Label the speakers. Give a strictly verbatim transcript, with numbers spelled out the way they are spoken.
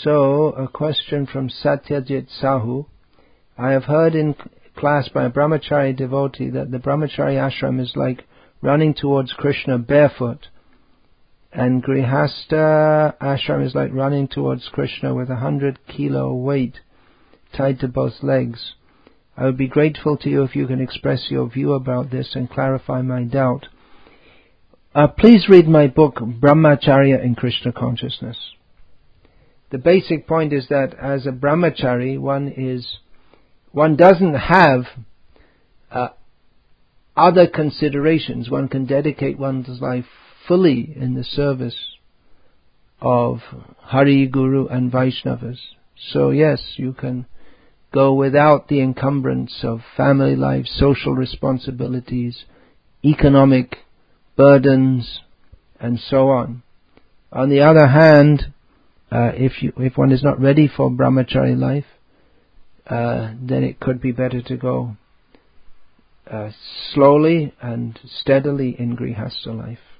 Speaker 1: So, a question from Satyajit Sahu. I have heard in class by a brahmachari devotee that the brahmachari ashram is like running towards Krishna barefoot, and grihastha ashram is like running towards Krishna with a hundred kilo weight tied to both legs. I would be grateful to you if you can express your view about this and clarify my doubt. Uh, please read my book, Brahmacharya in Krishna Consciousness. The basic point is that as a brahmachari, one is, one doesn't have uh, other considerations. One can dedicate one's life fully in the service of Hari, Guru and Vaishnavas. So yes, you can go without the encumbrance of family life, social responsibilities, economic burdens, and so on. On the other hand, uh, if you, if one is not ready for brahmachari life, uh, then it could be better to go uh, slowly and steadily in grihastha life.